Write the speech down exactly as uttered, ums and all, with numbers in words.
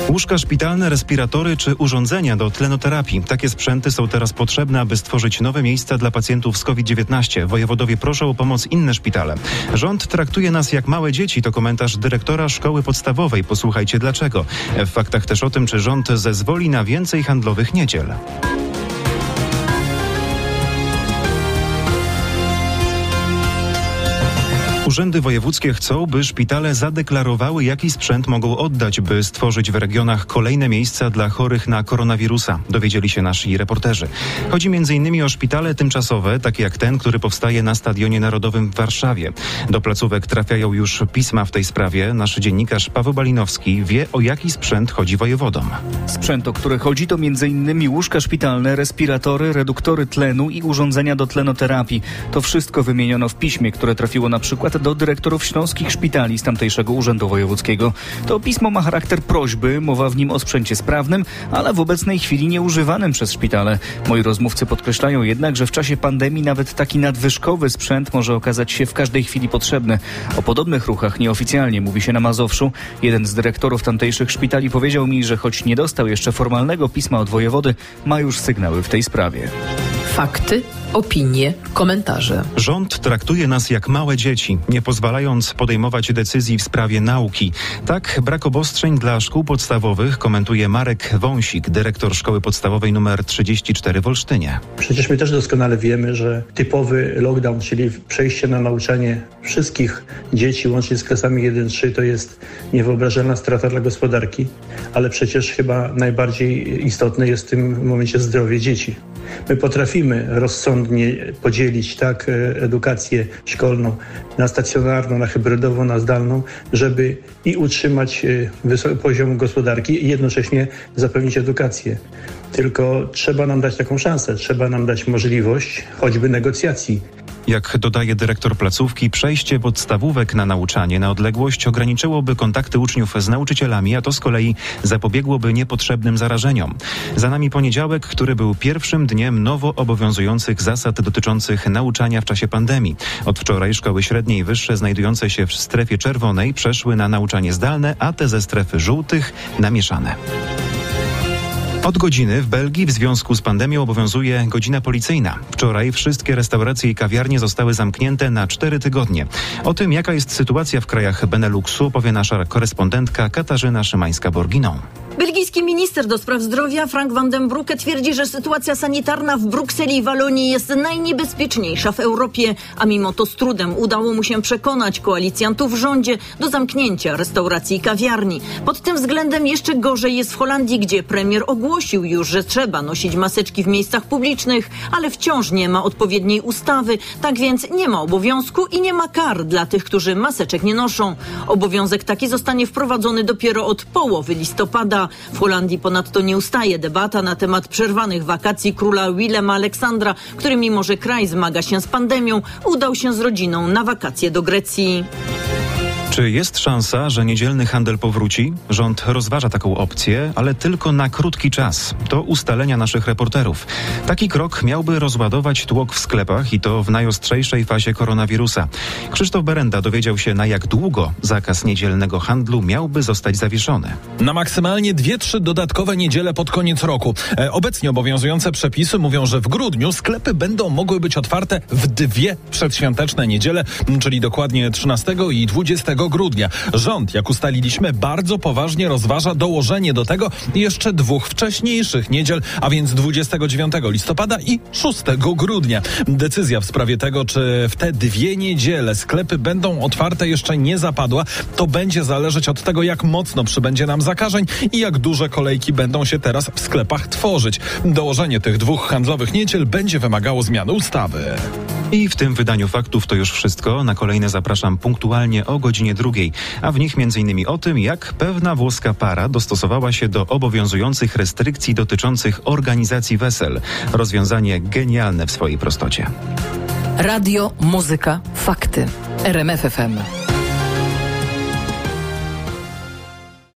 Łóżka szpitalne, respiratory czy urządzenia do tlenoterapii. Takie sprzęty są teraz potrzebne, aby stworzyć nowe miejsca dla pacjentów z kowid dziewiętnaście. Wojewodowie proszą o pomoc inne szpitale. Rząd traktuje nas jak małe dzieci, to komentarz dyrektora szkoły podstawowej. Posłuchajcie dlaczego. W faktach też o tym, czy rząd zezwoli na więcej handlowych niedziel. Urzędy wojewódzkie chcą, by szpitale zadeklarowały, jaki sprzęt mogą oddać, by stworzyć w regionach kolejne miejsca dla chorych na koronawirusa. Dowiedzieli się nasi reporterzy. Chodzi między innymi o szpitale tymczasowe, takie jak ten, który powstaje na Stadionie Narodowym w Warszawie. Do placówek trafiają już pisma w tej sprawie. Nasz dziennikarz Paweł Balinowski wie, o jaki sprzęt chodzi wojewodom. Sprzęt, o który chodzi, to między innymi łóżka szpitalne, respiratory, reduktory tlenu i urządzenia do tlenoterapii. To wszystko wymieniono w piśmie, które trafiło na przykład do dyrektorów śląskich szpitali z tamtejszego Urzędu Wojewódzkiego. To pismo ma charakter prośby, mowa w nim o sprzęcie sprawnym, ale w obecnej chwili nieużywanym przez szpitale. Moi rozmówcy podkreślają jednak, że w czasie pandemii nawet taki nadwyżkowy sprzęt może okazać się w każdej chwili potrzebny. O podobnych ruchach nieoficjalnie mówi się na Mazowszu. Jeden z dyrektorów tamtejszych szpitali powiedział mi, że choć nie dostał jeszcze formalnego pisma od wojewody, ma już sygnały w tej sprawie. Fakty, opinie, komentarze. Rząd traktuje nas jak małe dzieci, nie pozwalając podejmować decyzji w sprawie nauki. Tak, brak obostrzeń dla szkół podstawowych komentuje Marek Wąsik, dyrektor szkoły podstawowej numer trzydzieści cztery w Olsztynie. Przecież my też doskonale wiemy, że typowy lockdown, czyli przejście na nauczanie wszystkich dzieci łącznie z klasami jeden trzy, to jest niewyobrażalna strata dla gospodarki, ale przecież chyba najbardziej istotne jest w tym momencie zdrowie dzieci. My potrafimy rozsądnie podzielić tak edukację szkolną na stacjonarną, na hybrydową, na zdalną, żeby i utrzymać wysoki poziom gospodarki i jednocześnie zapewnić edukację. Tylko trzeba nam dać taką szansę, trzeba nam dać możliwość choćby negocjacji. Jak dodaje dyrektor placówki, przejście podstawówek na nauczanie na odległość ograniczyłoby kontakty uczniów z nauczycielami, a to z kolei zapobiegłoby niepotrzebnym zarażeniom. Za nami poniedziałek, który był pierwszym dniem nowo obowiązujących zasad dotyczących nauczania w czasie pandemii. Od wczoraj szkoły średnie i wyższe znajdujące się w strefie czerwonej przeszły na nauczanie zdalne, a te ze strefy żółtych na mieszane. Od godziny w Belgii w związku z pandemią obowiązuje godzina policyjna. Wczoraj wszystkie restauracje i kawiarnie zostały zamknięte na cztery tygodnie. O tym, jaka jest sytuacja w krajach Beneluxu, powie nasza korespondentka Katarzyna Szymańska-Borginą. Belgijski minister do spraw zdrowia Frank van den Broeke twierdzi, że sytuacja sanitarna w Brukseli i Walonii jest najniebezpieczniejsza w Europie, a mimo to z trudem udało mu się przekonać koalicjantów w rządzie do zamknięcia restauracji i kawiarni. Pod tym względem jeszcze gorzej jest w Holandii, gdzie premier ogłosił już, że trzeba nosić maseczki w miejscach publicznych, ale wciąż nie ma odpowiedniej ustawy, tak więc nie ma obowiązku i nie ma kar dla tych, którzy maseczek nie noszą. Obowiązek taki zostanie wprowadzony dopiero od połowy listopada. W Holandii ponadto nie ustaje debata na temat przerwanych wakacji króla Willema Aleksandra, który mimo że kraj zmaga się z pandemią, udał się z rodziną na wakacje do Grecji. Czy jest szansa, że niedzielny handel powróci? Rząd rozważa taką opcję, ale tylko na krótki czas. To ustalenia naszych reporterów. Taki krok miałby rozładować tłok w sklepach i to w najostrzejszej fazie koronawirusa. Krzysztof Berenda dowiedział się, na jak długo zakaz niedzielnego handlu miałby zostać zawieszony. Na maksymalnie dwie, trzy dodatkowe niedziele pod koniec roku. E, obecnie obowiązujące przepisy mówią, że w grudniu sklepy będą mogły być otwarte w dwie przedświąteczne niedziele, czyli dokładnie trzynastego i dwudziestego grudnia. Rząd, jak ustaliliśmy, bardzo poważnie rozważa dołożenie do tego jeszcze dwóch wcześniejszych niedziel, a więc dwudziestego dziewiątego listopada i szóstego grudnia. Decyzja w sprawie tego, czy w te dwie niedziele sklepy będą otwarte, jeszcze nie zapadła. To będzie zależeć od tego, jak mocno przybędzie nam zakażeń i jak duże kolejki będą się teraz w sklepach tworzyć. Dołożenie tych dwóch handlowych niedziel będzie wymagało zmiany ustawy. I w tym wydaniu faktów to już wszystko. Na kolejne zapraszam punktualnie o godzinie drugiej, a w nich między innymi o tym, jak pewna włoska para dostosowała się do obowiązujących restrykcji dotyczących organizacji wesel. Rozwiązanie genialne w swojej prostocie. Radio, muzyka, fakty. R M F F M.